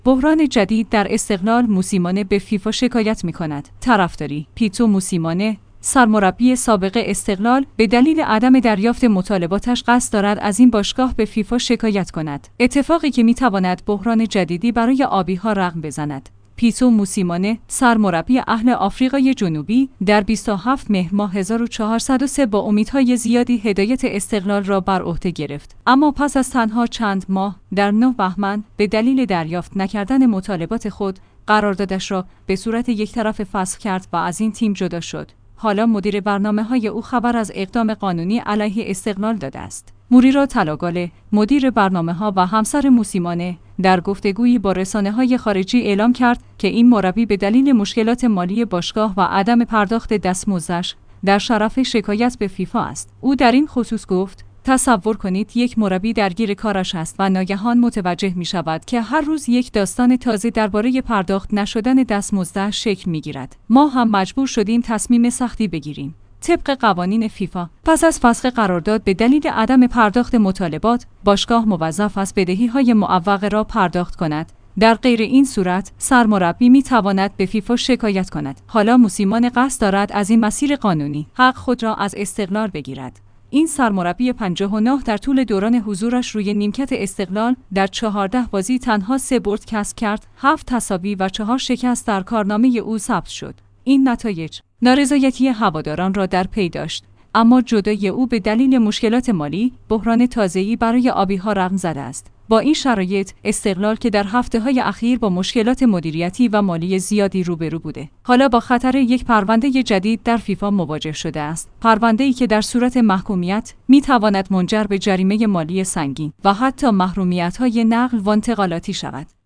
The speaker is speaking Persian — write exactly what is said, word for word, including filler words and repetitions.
بحران جدید در استقلال. موسیمانه به فیفا شکایت می‌کند. طرفداری. پیتو موسیمانه، سرمربی سابق استقلال، به دلیل عدم دریافت مطالباتش قصد دارد از این باشگاه به فیفا شکایت کند. اتفاقی که می‌تواند بحران جدیدی برای آبی‌ها رقم بزند. پیتو موسیمانه، سرمربی اهل آفریقای جنوبی، در بیست و هفتم مهر ماه هزار و چهارصد و سه با امیدهای زیادی هدایت استقلال را بر عهده گرفت. اما پس از تنها چند ماه، در نه بهمن به دلیل دریافت نکردن مطالبات خود، قراردادش را به صورت یک طرفه فسخ کرد و از این تیم جدا شد. حالا مدیر برنامه‌های او خبر از اقدام قانونی علیه استقلال داده است. موریرا طلاگاله، مدیر برنامه‌ها و همسر موسیمانه، در گفتگویی با رسانه‌های خارجی اعلام کرد که این مربی به دلیل مشکلات مالی باشگاه و عدم پرداخت دستمزدش در شرف شکایت به فیفا است. او در این خصوص گفت: تصور کنید یک مربی درگیر کارش است و ناگهان متوجه می شود که هر روز یک داستان تازه درباره پرداخت نشدن دستمزدش شکل می گیرد. ما هم مجبور شدیم تصمیم سختی بگیریم. طبق قوانین فیفا، پس از فسخ قرارداد به دلیل عدم پرداخت مطالبات، باشگاه موظف است بدهی‌های معوقه را پرداخت کند. در غیر این صورت، سرمربی می تواند به فیفا شکایت کند. حالا موسیمانه قصد دارد از این مسیر قانونی حق خود را از استقلال بگیرد. این سرمربی پنجاه و نه در طول دوران حضورش روی نیمکت استقلال در چهارده بازی تنها سه برد کسب کرد، هفت تساوی و چهار شکست در کارنامه او ثبت شد. این نتایج نارضایتی هواداران را در پی داشت، اما جدای او به دلیل مشکلات مالی، بحران تازه‌ای برای آبی‌ها رقم زده است. با این شرایط، استقلال که در هفته‌های اخیر با مشکلات مدیریتی و مالی زیادی روبرو بوده، حالا با خطر یک پرونده جدید در فیفا مواجه شده است. پرونده‌ای که در صورت محکومیت می‌تواند منجر به جریمه مالی سنگین و حتی محرومیت‌های نقل و انتقالاتی شود.